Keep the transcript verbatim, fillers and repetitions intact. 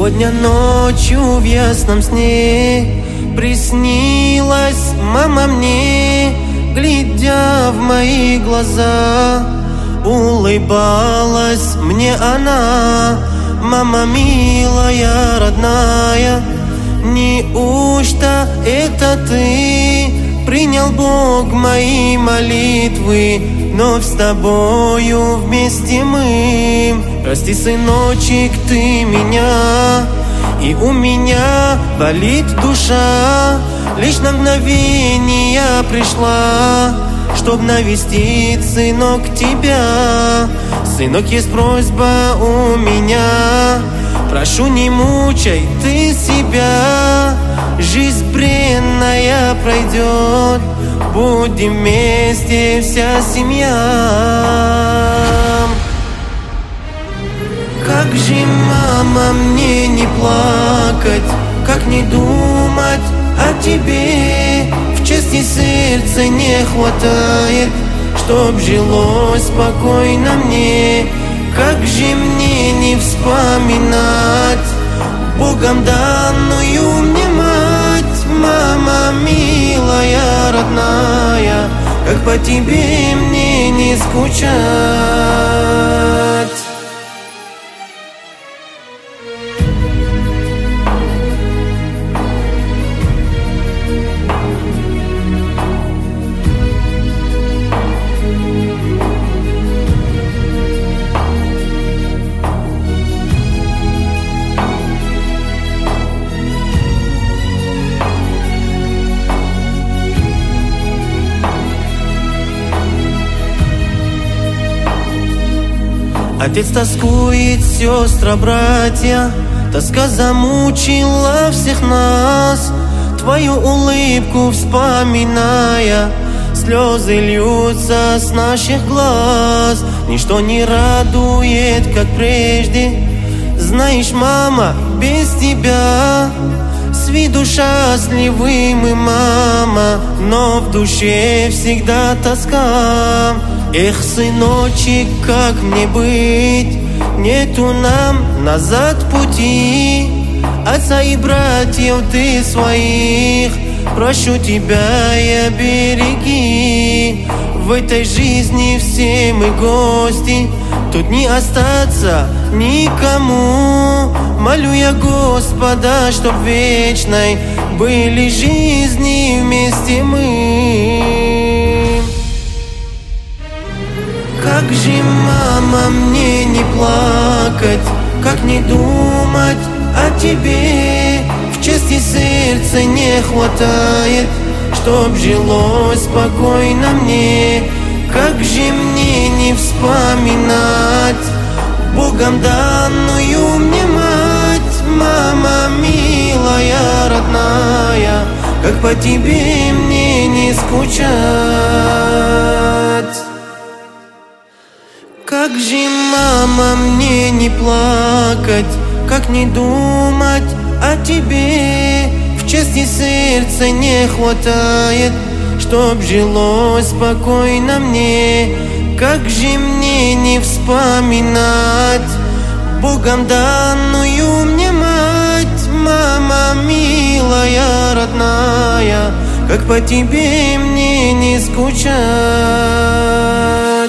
Сегодня ночью в ясном сне приснилась мама мне, глядя в мои глаза, улыбалась мне она. Мама милая, родная, неужто это ты принял, Бог, мои молитвы? Вновь с тобою вместе мы. Прости, сыночек, ты меня, и у меня болит душа. Лишь на мгновение пришла, чтоб навестить, сынок, тебя. Сынок, есть просьба у меня, прошу, не мучай ты себя. Жизнь бренная пройдет, будем вместе вся семья. Как же, мама, мне не плакать, как не думать о тебе? В части сердца не хватает, чтоб жилось спокойно мне. Как же мне не вспоминать Богом данную мне мать? Мама милая, родная, как по тебе мне не скучать? Отец тоскует, сестры, братья, тоска замучила всех нас. Твою улыбку вспоминая, слезы льются с наших глаз. Ничто не радует, как прежде. Знаешь, мама, без тебя с виду счастливы мы, мама, но в душе всегда тоска. Эх, сыночек, как мне быть? Нету нам назад пути. Отца и братьев ты своих, прошу тебя, я береги. В этой жизни все мы гости, тут не остаться никому. Молю я Господа, чтоб вечной были жизни вместе мы. Как же, мама, мне не плакать, как не думать о тебе? В части сердца не хватает, чтоб жилось спокойно мне. Как же мне не вспоминать Богом данную мне мать? Мама милая, родная, как по тебе мне не скучать? Как же, мама, мне не плакать, как не думать о тебе? В части сердца не хватает, чтоб жилось спокойно мне. Как же мне не вспоминать Богом данную мне мать? Мама милая, родная, как по тебе мне не скучать?